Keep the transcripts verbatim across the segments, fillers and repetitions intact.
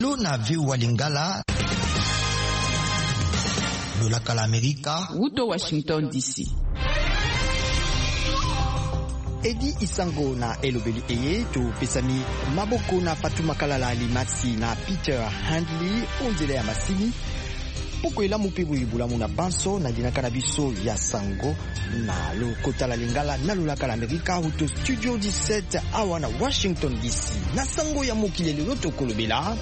Luna viu Lingala lolaka la Amerika Wuto Washington D C. Edi Isango na elobeli eye to pesami maboko na Fatuma Kalala Limasi na Peter Handley onzele ya masini poko ela mupebu ibula muna banso na dinaka na biso ya sango na lokota la Lingala na lolaka la Amerika Wuto Studio dix-sept awa na Washington D C na sango ya mokili lelo to kolobela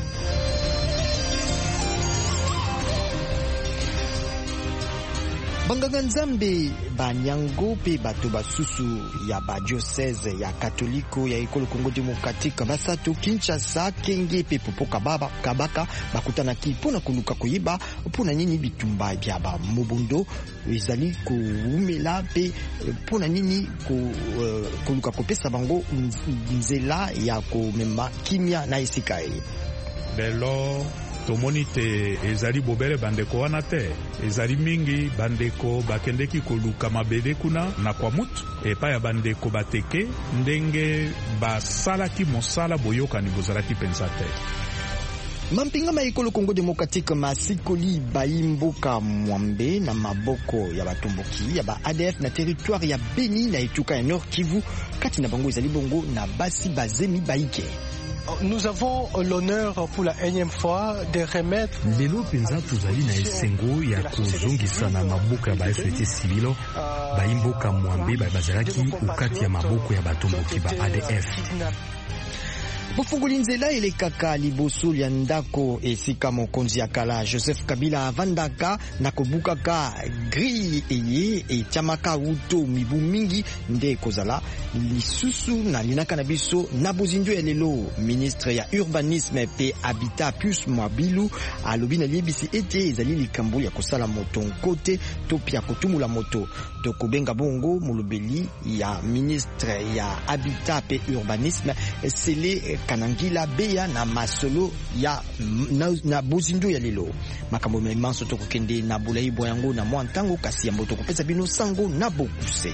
Banganga Nzambe banyango pe bato basusu ya ba diocese ya katoliko ya ekolo Kongo Demokratike basatu Kinshasa kenge pe popoka baba kabaka bakutana ki pona kuluka koyiba pona nini bitumba bya ba mobondo ezali ko umela pe pona nini ko uh, kuluka kopesa bango nzela ya ko mema kimia na esikae Belo tomoni te ezali bobele bandeko wana te ezali mingi bandeko bakendeki koluka mabele kuna na kwa mutu epa ya bandeko bateke ndenge basalaki mosala boyokani bozalaki pensa te Mampinga maikolo Kongo Demokratike masikoli baimboka mwambe na maboko ya batomboki ya ba A D F na territoire ya Beni na etuka ya Nord Kivu kati na bango ezali bongo na basi bazemi baike. Nous avons l'honneur pour la énième fois de remettre lelo penza tuzali na esengo ya kozongisa na maboko ya ba S T civilo baimboka mwambe bazalaki ukati ya maboko ya batomboki ba A D F. Bofunguli nzela elekaka liboso lya ndako esika mokonzi ya kala Joseph Kabila avandaka na kobukaka grille eye etiamaka uto mibu mingi nde kozala lisusu na linaka na biso na bozindo ya lelo ministre ya urbanisme pe habitat Pius Mwabilu alobi na liebisi ete ezali likambo ya kosala moto nkote to pia kotumula moto to kobenga bongo mulobeli ya ministre ya habitat pe urbanisme sele Kanangila beya na masolo ya na, na bozindo ya lelo makambo memanso to kokende na bulaibo yango na mwantango kasi yambo to kopesa bino sango na bokuse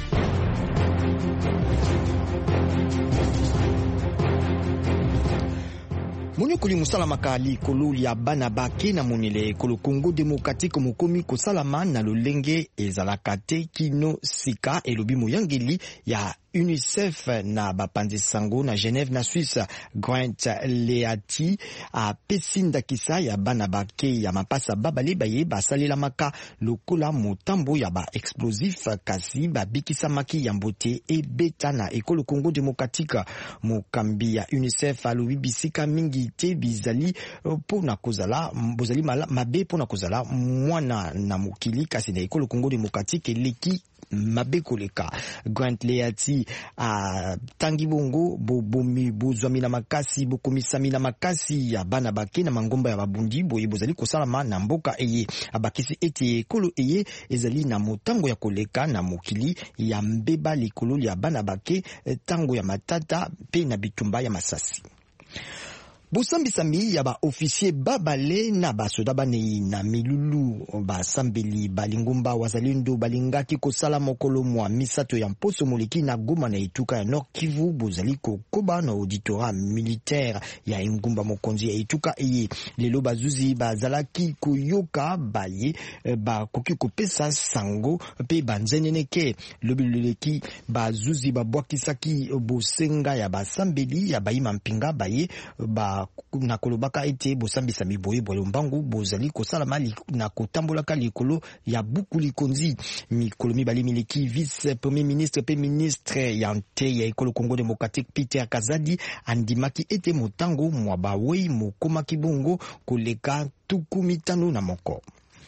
Monyokoli musalamaka likolo ya bana bake na monele ekolo Kongo Demokratike mokomi kosalama na lolenge ezalaka te kino sika elobi moyangeli ya UNICEF na bapanzi sango na Genève na Suisse Grant Leati a pesinda kisa ya bana bake ya mapasa babale baye basalela maka lokola motambo ya ba explosif kasi babikisa maki ya mbote e beta na ekolo Kongo Demokratike mokambi ya UNICEF alobi bisika mingi te bizali pona kozala bozali mabe pona kozala mwana na mokili kasi na ekolo Kongo Demokratike leki mabe koleka Grant Leati a tangi bongo bobomi bozwami na makasi bokomisami na makasi ya bana bake na mangomba ya babundi boye bozali kosalama na mboka eye abakisi ete ekolo eye ezali na motango ya koleka na mokili ya mbeba likolo ya bana bake tango ya matata pe na bitumba ya masasi Bosambi-sambi ya ba officier babale na basoda banei na milulu basambeli balingumba wazalendo balingaki kosala mokolo mwa misato ya mposo moleki na Goma na etuka ya Nord Kivu bozali kokoba na auditorat militaire ya ingumba mokonzi ya etuka eye lelo bazuzi bazalaki koyoka baye bakoki kopesa sango pe banzeneneke lobiloleki bazuzi babwakisaki bosenga ya basambeli ya bayima mpinga baye ba na kolobaka ete bosambisa miboye boye mbangu bozali kosala mali na kotambolaka likolo ya buku likonzi mikolo mibali mileki vice premier ministre pe ministre ya nte ya ekolo Kongo Demokratike Peter Kazadi andimaki ete motango mwa bawei mokoma kibongo koleka tuku mitano na moko.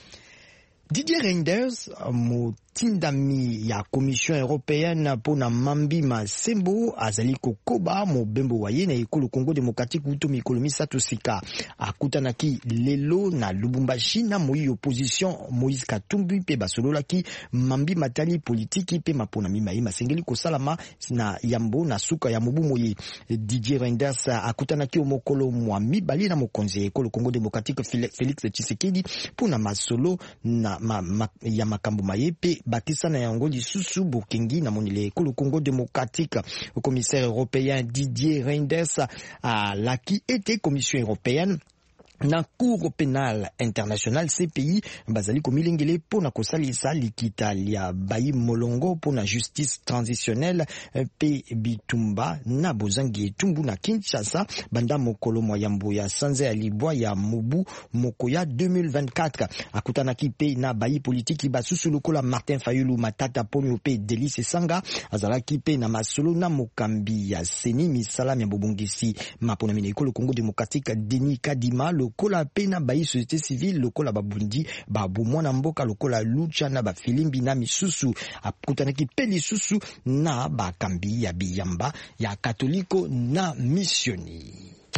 Didier Reynders motindami ya Commission Européenne pona mambi masembo azali kokoba mobembo waye na ekolo Kongo Demokratike uto mikolo misato sika akutanaki lelo na Lubumbashi na moi opposition Moïse Katumbi pe basololaki mambi matali politiki pe mapona mimayi masengeli kosalama na yambo na suka ya mobu moye. Didier Reynders akutanaki omokolo mwa mibali na mokonzi ekolo Kongo Demokratike Félix Tshisekedi pona masolo na ma, ma, ya makambo maye pe pe bakisa na yango lisusu bokengi na monile ekolo Congo démocratique. Le commissaire européen Didier Reynders a laki ete commission européenne na cour pénale internationale C P I bazali komilengele pona kosalisa likita lia bayi molongo pona justice transitionnelle pe bitumba na bozangi etumbu na Kinshasa banda mokolo moyambo ya sanze ya libwa ya mubu mokoya deux mille vingt-quatre akutana kipe na bayi politiki basusu lokola Martin Fayulu Matata Ponyo pe Delice Sanga azala kipe na masolo na mokambi ya seni misala ya bobongisi mapona mineko le Congo démocratique Denis Kadima lokola pena bayi société civile lokola babundi babu mwana mboka lokola lucha na bafilimbi na misusu akutanaki pe lisusu na bakambi ya biyamba ya katoliko na missioni.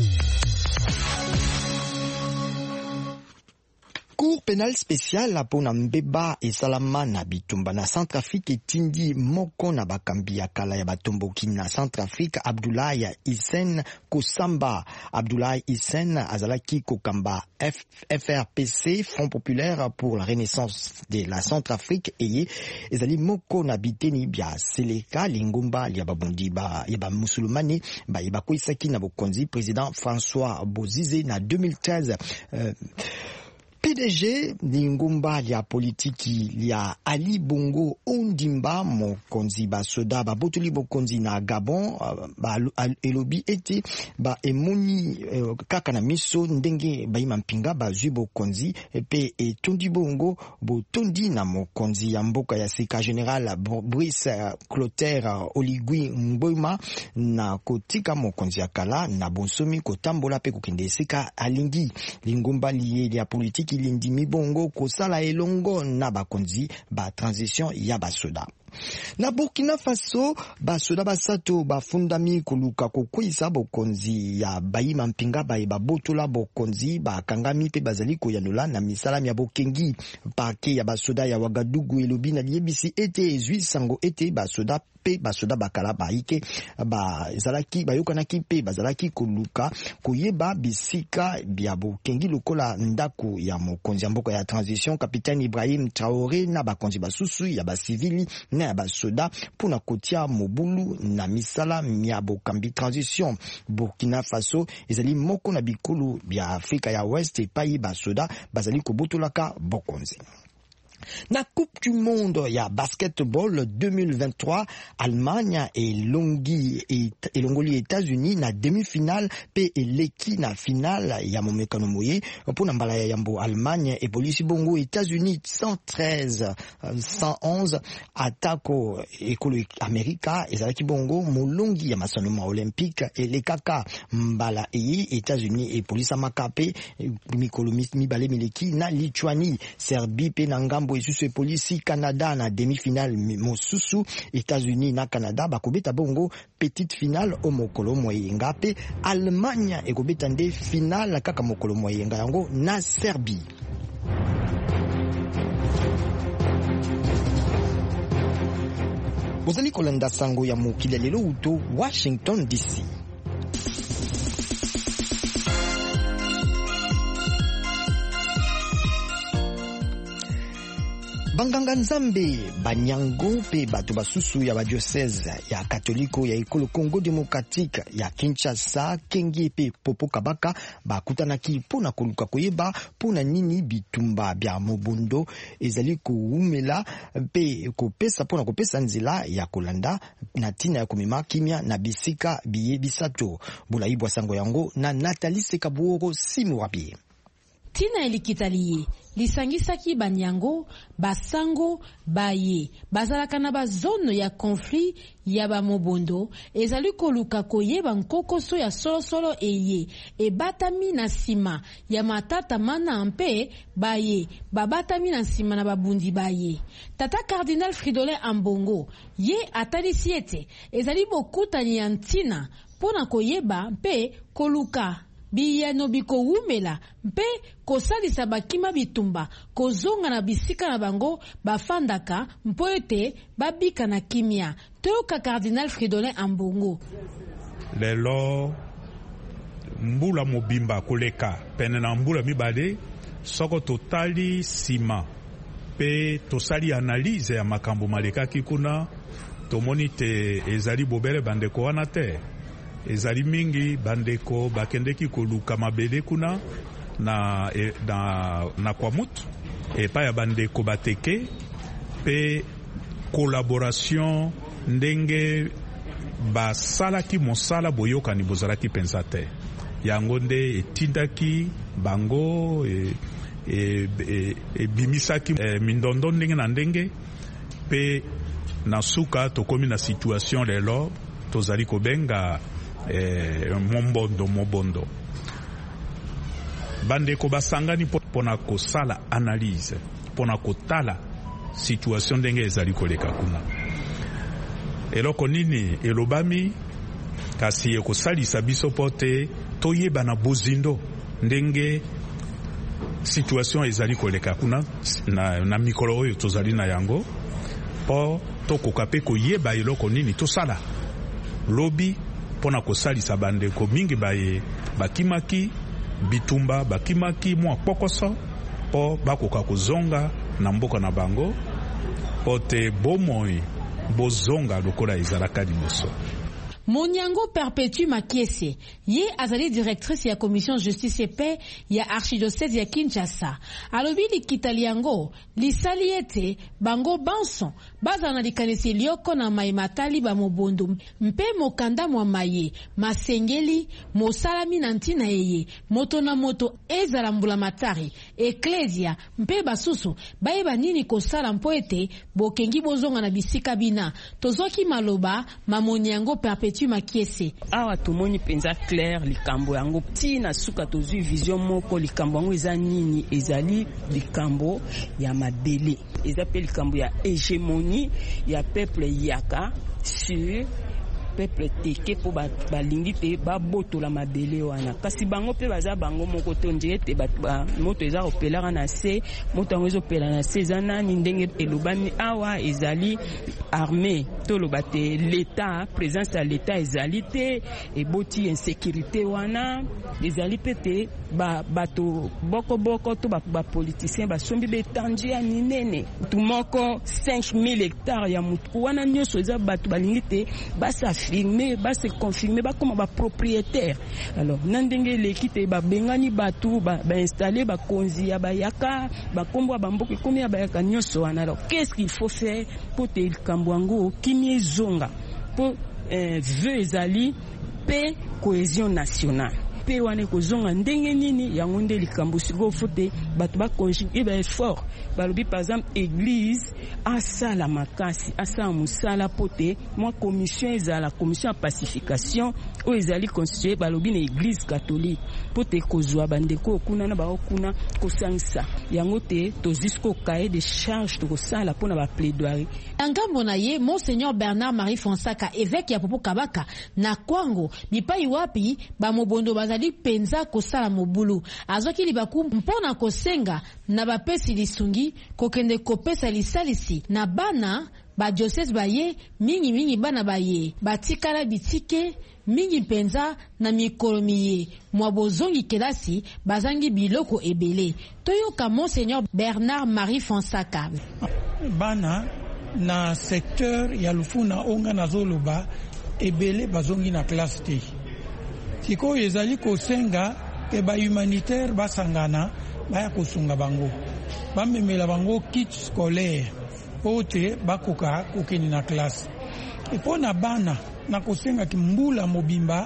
Cour pénale spéciale pona mbeba esalama na bitumba na Centrafrique etindi moko na bakambi ya kala ya batomboki na Centrafrique Abdoulaye Hissène Kosamba. Abdoulaye Hissène azalaki kokamba F R P C, Front populaire pour la renaissance de la Centrafrique eye ezali moko na biteni bya Seleka lingumba ya babundi ba ya ba musulmani ba yebakoisaki na bokonzi président François Bozize na deux mille treize. euh, P D G lingumba ya politiki ya Ali Bongo Ondimba mokonzi ba soda ba botoli bokonzi na Gabon ba elobi ete ba emoni eh, kaka na miso ndenge ba imampinga ba zui bokonzi pe etondi bongo botondi na mokonzi ya mboka ya sika general Brice Clotaire Oligui Nguema na kotika mokonzi ya kala na bonsomi kotambola pe kokende sika alingi lingumba liye ya politiki lindimi bongo kosala elongo na bakonzi ba transition ya basoda. Na Burkina Faso basoda basato bafundami koluka kokwisa bokonzi ya bayima mpinga baye babotola bokonzi bakangami pe bazali koyanola na misala ya bokengi pake ya basoda ya Wagadugu elobi na liebisi ete ezwi sango ete basoda pe basoda bakala baike bazalaki bayokanaki pe bazalaki koluka koyeba bisika bya bokengi lokola ndako ya mokonzi ya mboka ya transition Capitaine Ibrahim Traoré na bakonzi basusu ya basivili na ya basoda pona kotia mobulu na misala ya bokambi transition. Burkina Faso ezali moko na bikulu bya Afrika ya West epai basoda bazali kobotolaka bokonzi. Na Coupe du Monde ya basketball deux mille vingt-trois, Allemagne elongi elongoli États-Unis na demi-finale pe eleki na finale ya momekano moye pona mbala ya yambo Allemagne e polisi bongo États-Unis cent treize à cent onze atako ekolo Amerika ezalaki bongo molongi ya masano olympique elekaka mbala e États-Unis e polisi makape mikolo mibale mileki na Lituanie Serbie pe na ngambo esusu polisi Canada na demi-finale mosusu États-Unis na Canada bakobeta bongo petite finale o mokolo moyenga pe Allemagne ekobeta nde finale kaka mokolo moyenga yango na Serbie. Bozali kolanda sango ya mokili lelo uto Washington D C. Banganga Nzambe banyango pe bato basusu ya badiocese ya katoliko ya ekolo Congo démocratique ya Kinshasa kengi pe popo kabaka bakutanaki pona koluka koyeba pona nini bitumba bya mobondo ezali kuumela pe kopesa pona kopesa nzela ya kolanda na tina ya komema kimia na bisika biye bisato bulaibwa sango yango na Nathalie Sekabuoro Simwabie. Tina elikitaliye lisangisaki banyango basango baye bazalaka na bazono ya conflit ya bamobondo ezali koluka koyeba nkokoso ya solosolo eye ebatami na sima ya matata mana mpe baye babatami na sima na babundi baye. Tata Cardinal Fridolin Ambongo ye atalisi ete ezali bokutani ya ntina pona koyeba mpe koluka biyano biko wumela mpe kosalisa bakima bitumba kozonga na bisika na bango bafandaka mpo ete babika na kimia. Toyoka Cardinal Fridolin Ambongo. Lelo mbula mobimba koleka pene na mbula mibale soko totali sima pe tosali analyse ya makambo malekaki kuna tomoni te ezali bobele bandeko wana te. Ezali mingi bandeko bakendeki koluka mabele kuna na, e, na, na kwa mutu epa ya bandeko bateke pe collaboration ndenge basalaki mosala boyokani bozalaki pensa te. Yango nde etindaki bango e, e, e, e bimisaki e, mindondo ndenge na ndenge pe na suka tokomi na situation lelo tozali kobenga e, mombondo mobondo. Bandeko basangani pona kosala analyse pona kotala situation ndenge ezali koleka kuna. Eloko nini elobami kasi ekosalisa biso pote toyeba na bozindo ndenge situation ezali koleka kuna na, na mikolo oyo tozali na yango po tokoka pe koyeba eloko nini tosala lobi pona kosalisa bandeko mingi baye bakimaki bitumba bakimaki mwa pokoso po bakoka kozonga na mboka na bango pote bomoi bozonga lokola ezalaka liboso. Monyango Perpétue Makiese, ye azali directrice ya commission justice et paix ya archidiocèse ya Kinshasa. Alobi likitali yango lisali ete bango banso baza na likanisi lioko na mai matali ba mobondo mpe mokanda mwa maye masengeli mosalami na ntina yeye moto na moto ezala mbula matari eklesia mpe basusu bayeba nini kosala mpo ete bokengi bozonga na bisika bina tozoki maloba Mamonyango Perpétue Makiese. Awa tomoni penza clair likambo yango tina suka tozui vision moko likambo yango eza nini ezali likambo ya mabele eza pe likambo ya hégémonie ya peuple yaka sur peuple teke po balingi te babotola mabele wana kasi bango pe baza bango moko to ndie te ba moto eza opelaka na se moto yango ezopela na se eza nani ndenge elobami awa ezali armée to loba te l'état présence ya l'état ezali te eboti insécurité wana ezali pe te ba bato boko boko to ba, ba politicien basombi betanji ya minene tu moko cinq mille hectares ya mutu wana nyonso eza bato balingi te basa affirmer ba se confirmer ba comme ba propriétaire. Alors nandenge l'équipe ba bengani batu ba, ba installer ba konzi ya ba yaka ba kombo ba mboke komi ya ba yaka nyonso wana. Alors qu'est-ce qu'il faut faire pour te kambwango kimi zonga pour euh, veut ezali pe cohésion nationale pe wane kozonga ndenge nini yango nde likambo siko fote bato ba conjuguer ba effort balobi par exemple église asala makasi asala musala pote moi commission ezala commission ya pacification o ezali constitué balobi na église catholique pote kozwa bandeko kuna na ba kuna kosangisa yango te to jusqu'au cahier de charge to kosala pona ba plaidoirie ngambo na ye Monseigneur Bernard Marie Fonsaka évêque ya Popo Kabaka na Kwango bipai wapi ba mobondo bazali penza kosala mobulu azoki libaku mpona kosenga na bapesi lisungi kokende kopesa lisalisi na bana ba diocese baye mingi mingi bana baye batikala bitike mingi penza na mikolo miye mwa bozongi kelasi bazangi biloko ebele toyoka Monseigneur Bernard Marie Fonsaka. Bana na secteur ya lufuna onga na zoloba ebele bazongi na classe te siko ezali kosenga ke ba humanitaire basangana baya kosunga bango bamemela bango kit scolaire ote bakoka kokeni na classe epona bana na kosenga kimbula mobimba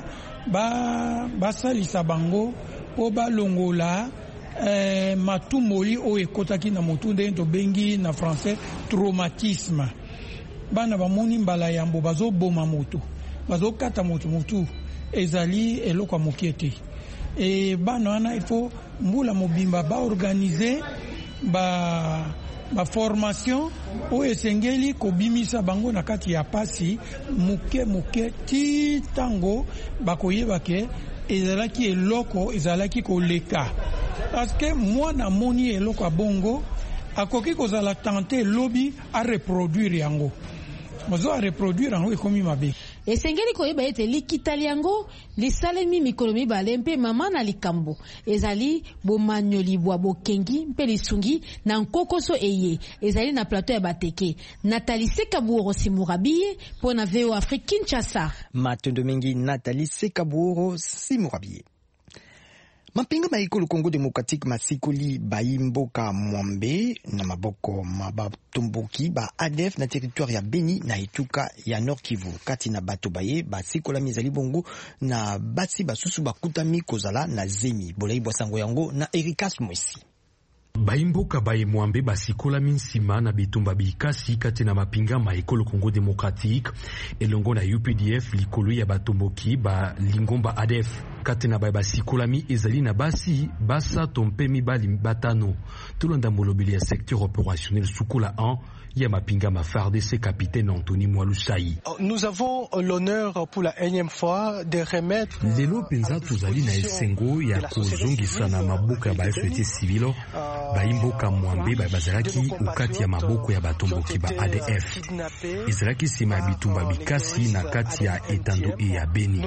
ba basalisa bango po balongola eh, matumoli o ekotaki na motunde to bengi na français traumatisme bana bamoni mbala yambo bazo boma moto bazo kata moto motu ezali eloko mokiete e bana wana il faut mbula mobimba ba organiser ba ba formation o esengeli kobimisa bango na kati ya pasi muke muke ti tango bakoyeba ke ezalaki eloko ezalaki koleka parce que moi na moni eloko a bongo akoki kozala tenter lobby a reproduire yango mozo a reproduire yango ekomi mabe. esengeli koyeba ete likitali yango lisalemi mikolo mibale mpe mama na likambo ezali bomanyoli bwa bokengi mpe lisungi na nkokoso eye ezali na plateau ya bateke. Nathalie Sekaburo Simurabiye pona V O Afrique Kinshasa. Matondo mengi Nathalie Sekaburo Simurabiye. Mapinga maikolo Congo Democratique masikoli baimboka mwambe na maboko mabatumbuki ba A D F na territoire ya Beni na Ituka ya Nord Kivu kati na bato baye basikola mizali bongo na basi basusu bakutami kozala na zemi bolai bwasango yango na Ericas Mwisi. Baimboka baye mwambe basikola minsima na bitumba bikasi kati na mapinga maikolo Congo Democratique elongo na U P D F likolo ya batomboki ba lingomba A D F kati na basikola mi ezali na basi basa tompe mibali batano tulonda molobeli ya secteur opérationnel Sukola un ya mapinga ma F A R D C capitaine Anthony Mwalusai. Nous avons l'honneur pour la énième fois de remettre lelo penza tuzali na esengo ya kozongisa na maboka ba société civile baimboka mwambe ba bazalaki ukati ya maboko ya batomboki ba A D F ezalaki sima bitumba bikasi na kati ya etando e ya Beni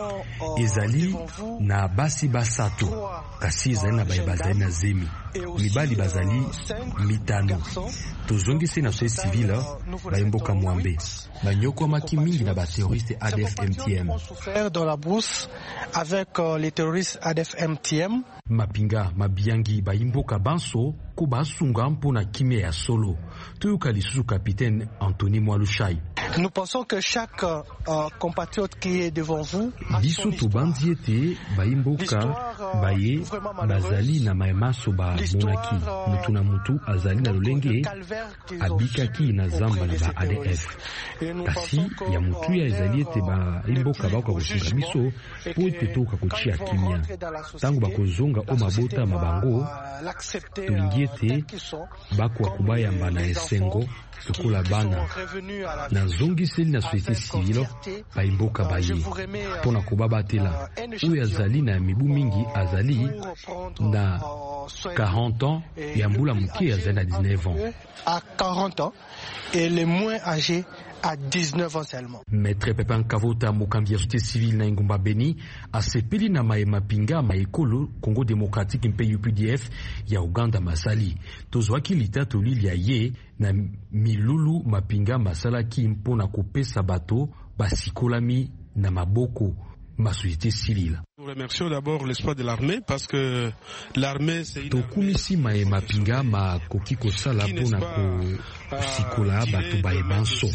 ezali na basi basato kasi ezali na bazali na zemi mibali bazali mitano tozongisi na société civile baimboka mwambe banyoko maki mingi na ba terroriste A D F M T M dans la brousse avec les terroristes A D F M T M mapinga mabiangi baimboka banso ko basunga mpona kimia ya solo toyoka lisusu capitaine Anthony Mwalushai. Nous pensons que chaque euh, compatriote qui est devant vous biso tobandi ete baimboka baye bazali na maemaso ba monaki mutu na mutu azali na lolenge abikaki na zamba na ba A D F kasi ya mutu ya ezali ete baimboka bakoka kosunga biso po ete toka kochia kimia tango bakozonga o mabota mabango tolingi ete bakwa kubayamba na esengo tukola bana na zongiseli na société civile baimboka baye pona kobabatela oyo azali na mibu mingi azali na quarante ans ya mbula muke azali na dix-neuf ans à quarante ans et les moins âgés à dix-neuf ans seulement. Maître Pepin Kavota mokambi ya société civile na Ngomba Beni asepeli na maema pinga maekolo Congo Démocratique mpe U P D F ya Uganda masali tozwaki litato lili ya ye na milulu mapinga masala ki mpona kopesa bato basikolami na maboko ma société civile. Nous remercions d'abord l'espoir de l'armée parce que l'armée c'est une tokumisi maema pinga ma kokiko sala pona ko sikola bato baebanso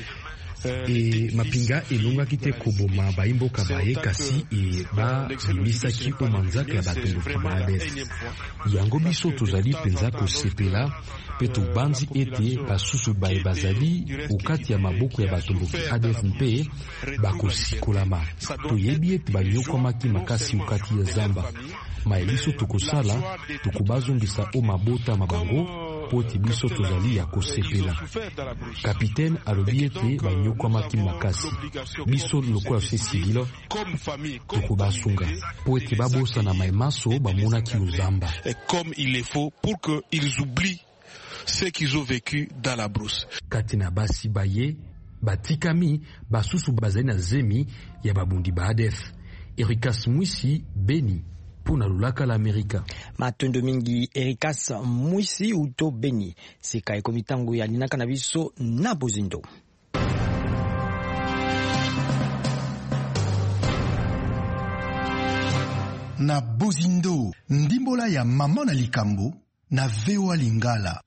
e mapinga elongaki te koboma baimboka baye kasi e ba bimisaki o manzaka ya batomboki ba A D F yango biso tozali penza kosepela pe tobanzi ete basusu baye bazali ukati ya maboko ya batomboki A D F mpe bakosikolama toyebi ete banyokwamaki makasi ukati ya zamba maeliso tokosala tokobazongisa o mabota mabango poti biso tozali ya kosepela capitaine alobi ete banyokwamaki makasi biso lokola société civile tokobasunga po ete babosana maemaso bamonaki ozamba comme il est faux pour que ils oublient ce qu'ils ont vécu dans la brousse. Kati na basi baye batikami basusu bazali na zemi ya babundi ba A D F. Ericas Mwisi, Beni. Puna lulaka la Amerika. Matondo mingi Ericas Mwisi uto Beni. Sika ekomitango ya linaka na biso na bozindo. Na bozindo, ndimbola ya mama na likambo na V O A Lingala.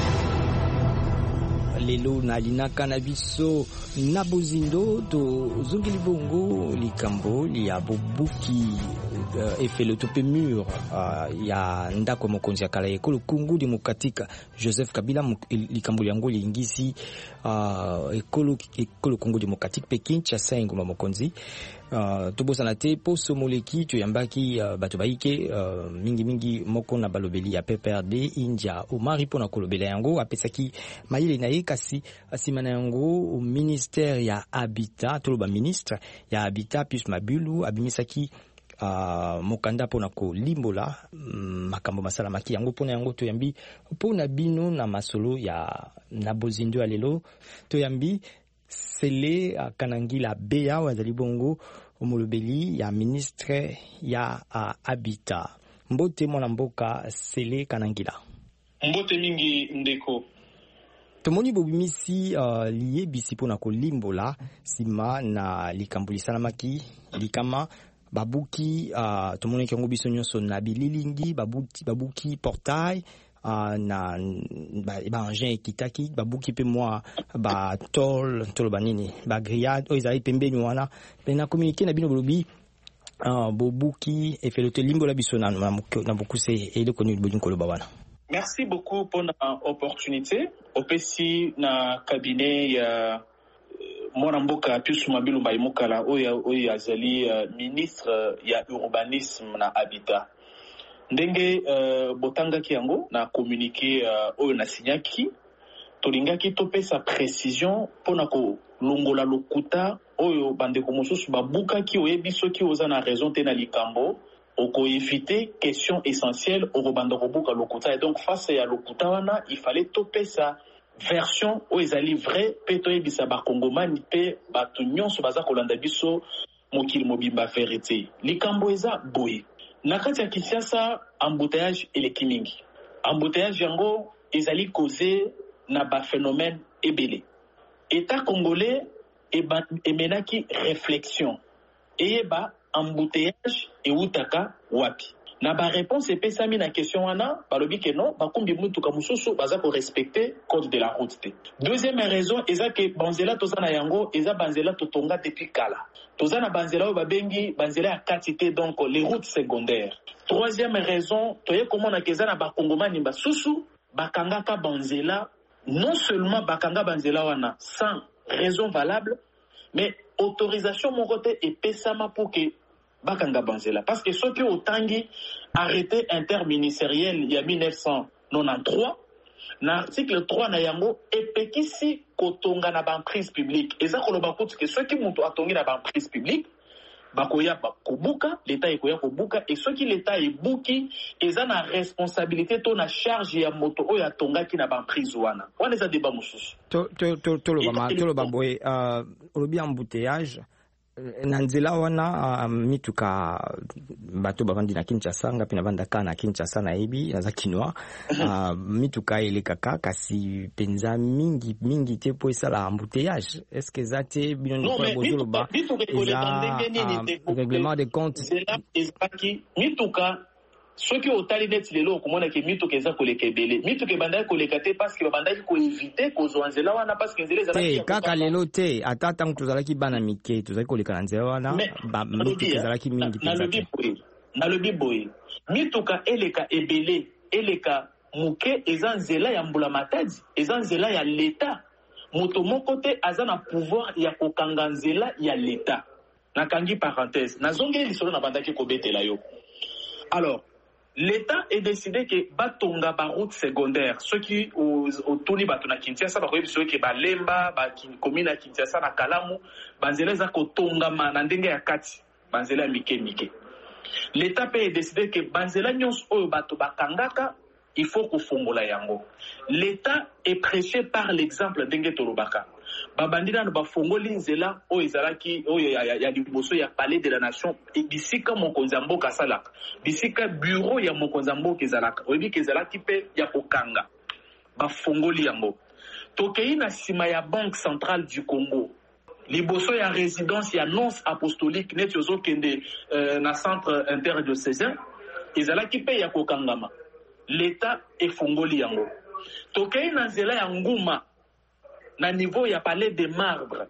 Lelo na linaka na biso na bozindo to zongeli bongo likambo ya bobuki uh, efele tope mur uh, ya ndako mokonzi ya kala ekolo Congo Démocratique Joseph Kabila likambo yango lingisi uh, ekolo ekolo Congo Démocratique Pekin Kinshasa ngoma mokonzi Uh, tobosana te poso moleki to yambaki uh, bato baike uh, mingi mingi moko na balobeli ya P P R D India Omari pona kolobela yango apesaki mayele na ye kasi asima na yango ministère ya habitat toloba ministre ya habitat plus mabulu abimisaki Uh, mokanda pona ko limbola mm, makambo masala maki yango pona yango to yambi pona bino na masolo ya na bozindo ya lelo to yambi Sele Kanangila Bea wazali bongo omolobeli ya ministre ya uh, Habitat. Mbote mwana mboka Sele Kanangila. Mbote mingi ndeko. Tomoni bobimisi uh, liye bisi pona kolimbola sima na likambo lisalamaki likama babuki uh, tomoni kengo biso nyonso na bililingi babuki babuki portail uh, na ba, ba engin kitaki babuki pe moi ba tol tol banini ba grillade o izali pembeni wana pe na communiquer na bino bolobi uh, bobuki e felote limbola biso na na bokuse ele konu bodin koloba wana. Merci beaucoup pour l'opportunité. Opesi na cabinet ya mwana mboka Pius Mabilumba Imokala oya oya azali ministre ya urbanisme na habitat. Ndenge uh, botanga kiango na communiqué uh, oyo na signaki tolingaki topesa précision pona ko longola lokuta oyo bandeko mosusu babuka ki oyebiso ki oza na raison te na likambo. Oko éviter question essentielle au robando robuka lokuta et donc face à lokuta wana il fallait toper sa version o ezali vrai peto ebisa ba kongomani pe batu nyonso baza kolanda biso mokili mobimba vérité likambo eza boye nakati ya Kinshasa embouteillage elekimingi embouteillage yango ezali causé na ba phénomène ebele état congolais e menaki réflexion et ba embouteillage et utaka wapi na ba réponse epesami na question wana balobi ke non bakumbi mutuka mususu baza ko respecter code de la route te. Deuxième raison eza ke banzela tozana yango eza banzela totonga depuis kala tozana banzela o babengi banzela ya quantité donc les routes secondaires. Troisième raison toye komona keza na bakongomani basusu bakangaka banzela non seulement bakanga banzela wana sans raison valable mais autorisation mon côté et pesama pour que bakanga banzela parce que ce qui otangi arrêté interministériel il y a mille neuf cent quatre-vingt-treize na article trois na yango epekisi kotonga na ba prise publique eza koloba kuti que ceux qui muto atongi na ba prise publique bakoya bakobuka l'état ekoya kobuka et ceux qui l'état ebuki eza na responsabilité to na charge ya moto oyo atongaki na ba prise wana wana eza débat mususu to to to to lo ba to lo ba boy euh olobi embouteillage na nzela wana uh, mituka bato bavandi na Kinshasa ngapi na banda kana Kinshasa na ebi na za kinwa uh, mituka elekaka kasi penza mingi mingi te po esala embouteillage est-ce que zate bino ni kwa bozolo ba règlement de compte ezaki mituka soki otali neti lelo okomona ke mituka eza koleka ebele mituka ebandaki koleka te parce que babandaki ko éviter kozwa nzela wana parce que nzela ezalaki te kaka lelo te ata ntango tozalaki bana mike tozalaki koleka na nzela wana ba mituka ezalaki mingi te na lobi boye mituka eleka ebele eleka muke eza nzela ya mbula matadi eza nzela ya l'État moto moko te aza na pouvoir ya kokanga nzela ya l'État nakangi parenthèse nazongeli lisolo na bandaki kobetela yo. Alors l'État est décidé que batonga ba route secondaire ceux qui au toni bato na Kinshasa ba koyebi ceux qui ba lemba ba commune na Kinshasa na Kalamu banzela za ko tonga na ndenge ya kati banzela mike mike l'État peut décider que banzela nyonso oyo bato bakangaka il faut ko fongola yango. L'État est prêché par l'exemple ndenge tolobaka babandina no bafongoli nzela o ezalaki o ya ya liboso ya palais de la nation bisika mokonzi mboka salaka bisika bureau ya mokonzi mboka ezalaka oyebi ke ezalaki pe ya kokanga bafongoli yango tokei na sima ya Banque centrale du Congo liboso ya résidence ya nonce apostolique net yozo kende euh, na centre interdiocésain ezalaki pe ya kokangama l'État efongoli yango tokei na nzela ya nguma na niveau ya palais de marbre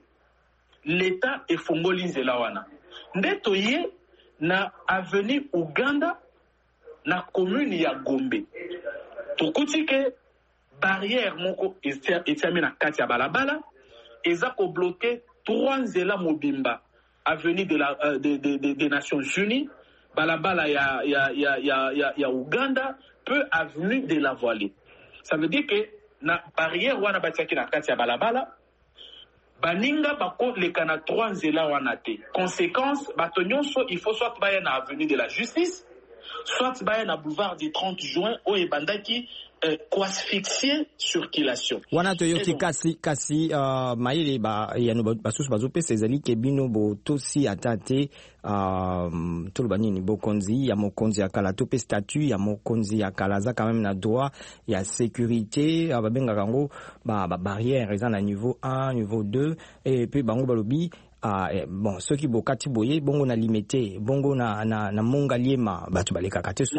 l'État efongoli nzela wana ndeto ye na avenue Uganda na commune ya Gombe tokuti ke barrière moko etiami na kati ya balabala eza ko bloquer trois nzela mobimba avenue de la euh, de, de, de, de Nations Unies balabala ya ya ya ya ya, ya Uganda peu avenue de la Voilée. Ça veut dire que na barrière wana batiaki na kati ya balabala baninga bako leka na trois nzela wana te. Conséquence bato nyonso il faut soit baya na avenue de la Justice soit baya na boulevard du trente juin o ebandaki euh, koasphyxier circulation. Wana toyoki kasi kasi uh, maile ba ya no basusu bazopesa ezali ke bino bo tosi atate um, toloba nini bokonzi ya mokonzi ya kala tope statut ya mokonzi ya kala za quand même na droit ya sécurité babenga kango ba ba barrière eza na niveau un niveau deux et puis bango balobi ah eh, bon ceux qui bokati boye bongo na limité bongo na na na monga liema batu balekaka te so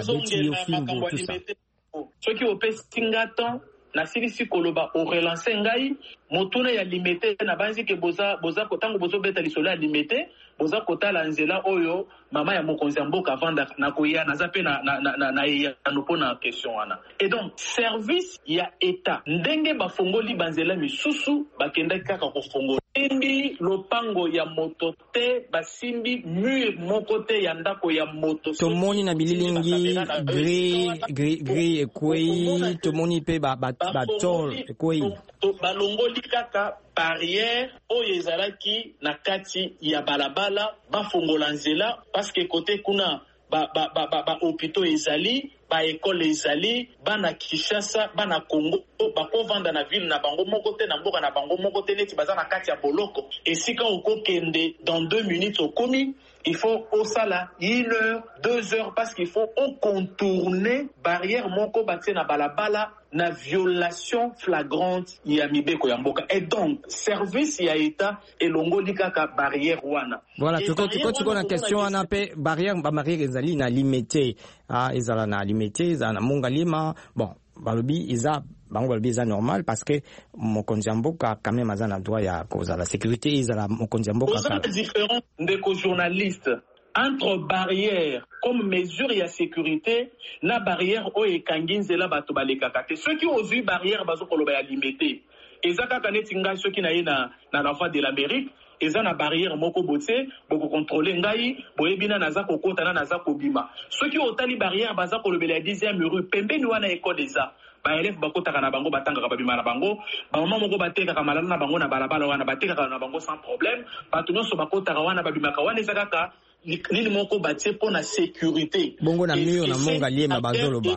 tout ça ceux qui opesi ngaton na silisi koloba o relancer ngai motuna ya limité na banzi ke boza boza kotango bozo beta lisolo ya limité boza kotala nzela oyo mama ya mokonzi mboka vanda na koya na zape na na na na ya nopona question wana. Et donc service ya état ndenge bafongoli banzela misusu bakenda kaka ko fongola simbi lopango ya moto te basimbi mur moko te ya ndako ya moto tomoni na bililingi gris gris gris ekwei tomoni pe ba ba tol ekwei to balongoli kaka barrière oyo ezalaki na kati ya balabala bafongola nzela parce que côté kuna ba ba ba ba hôpitaux ezali ba école ezali bana Kinshasa bana Congo bakovanda na ville na bango moko te na mboka na bango moko te neti baza na kati ya boloko esika okokende dans deux minutes okomi. Il faut au sala une heure, deux heures parce qu'il faut on contourner barrière moko batie na balabala na violation flagrante ya mibeko ya mboka. Et donc service ya état elongoli kaka barrière wana. Voilà, tu ko tu ko na question wana pe barrière ba barrière ezali na limité ah ezala na limité ezala na monga lima bon balobi eza bango balobi eza normal parce que mokonzi mboka quand même azana droit ya cause la sécurité ezala mokonzi mboka ka différent de ko journaliste entre barrière comme mesure ya sécurité na barrière o ekanginzela bato balekaka te ceux qui osent barrière bazo koloba ya limité ezaka kaneti ngai ceux qui na na na la voie de l'Amérique eza na barrière moko bote boko contrôler ngai boyebina naza kokota na naza kobima ceux qui otali barrière baza kolobela ya dixième rue pembeni wana école eza ba élève bakotaka na bango batanga babima na bango ba mama moko bateka malala na bango na balabala wana bateka na bango sans problème bato nyonso bakotaka wana babimaka wana eza kaka nini moko batie pour na sécurité bongo na mio na monga liema bazoloba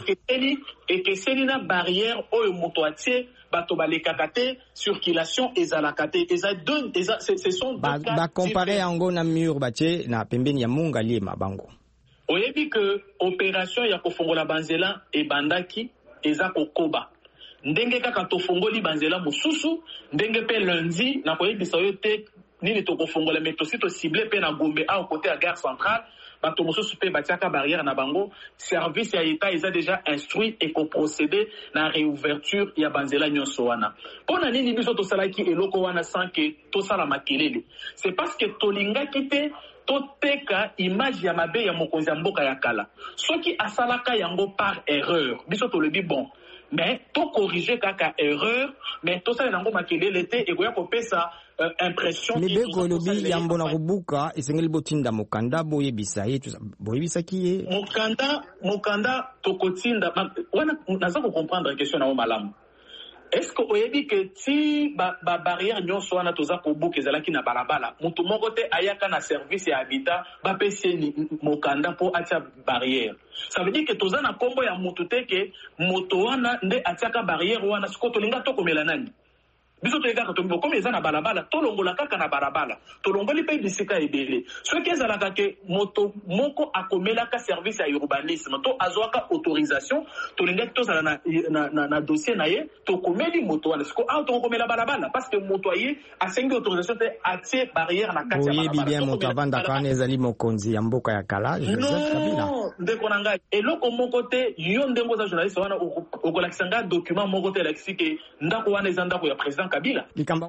ekeseni na barrière oyo moto atie bato balekaka te circulation ezalaka te eza deux eza ce sont ba, ba comparer yango na mur batie na pembeni ya monga liema bango oyebi que opération ya kofongola banzela ebandaki eza kokoba ndenge kaka tofongoli banzela mosusu ndenge pe lundi na koyebisa yo te nini tokofongola metosito ciblé pe na Gombe au côté à gare centrale bato mosusu pe batiaka barrière na bango service ya état eza déjà instruit et ko procéder na réouverture ya banzela nyonso wana pona nini biso to salaki eloko wana sans que to sala makelele c'est parce que tolingaki te toteka image ya mabe ya mokonzi ya mboka ya kala soki asalaka yango par erreur biso to le dit bon mais to corriger kaka erreur mais to sala nango makelele te ekoya kopesa uh, impression mibeko lobi yambo na kubuka isengeli botinda mokanda boyebisa ye boyebisa kiye mokanda mokanda tokotinda wana naza ko comprendre question na o malamu. Est-ce que oyebi que ti ba, ba barrière nyonso wana toza kobuka ezalaki na balabala mutu moko te ayaka na service ya habitat ba peseni mokanda po atia barrière ça veut dire que toza na kombo ya mutu te ke moto wana nde atiaka barrière wana siko tolinga tokomela nani biso toyeka ka tombo comme eza na balabala tolongola kaka na balabala tolongoli pe bisika ebele soki ezalaka ke moto moko akomelaka service ya urbanisme to azwaka autorisation tolinga tozala na na, na, na dossier na ye tokomeli moto wana siko a tokomela balabala parce que moto aye asengi autorisation te atie barrière na kati ya balabala oyebi bien moto avanda kana ezali mokonzi ya mboka ya kala Joseph Kabila ndeko na ngai eloko moko te yo ndengo za journaliste wana okolakisa nga document moko te lakisi ke ndako wana eza ndako ya président Kabila.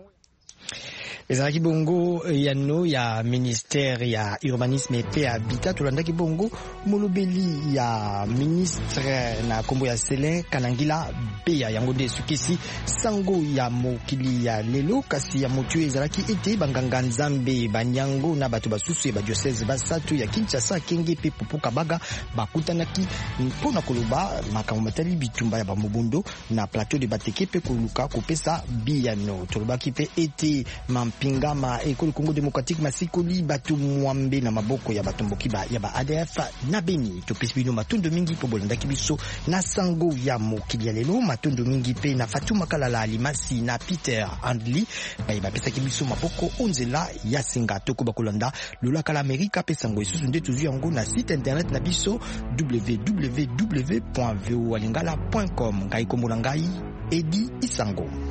ezalaki bongo yano ya ministère ya urbanisme pe habitat tolandaki bongo molobeli ya ministre na kombo ya Selin Kanangila Beya yango nde sukisi sango ya mokili ya lelo kasi ya motu ezalaki ete banganga nzambe banyango na bato basusu ba diocèse basatu ya Kinshasa Kenge pe Popoka Baga bakutanaki mpona koloba makambo matali bitumba ya bamobondo na plateau de Bateke pe koluka kopesa biyano tolobaki pe ete mam pingama ekolo Congo Démocratique masikoli batu mwambe na maboko ya batomboki ba ya ba A D F na Beni topesi bino matondo mingi po bolanda kibiso na sango ya mokili ya lelo matondo mingi pe na Fatuma Kalala Alimasi na Peter Andli ba ba pesa kibiso maboko onzela ya singa toko bakolanda lola kala Amerika pe sango isusu nde tuzu yango na site internet na biso w w w point v o a lingala point com ngai komona ngai Edi Isango.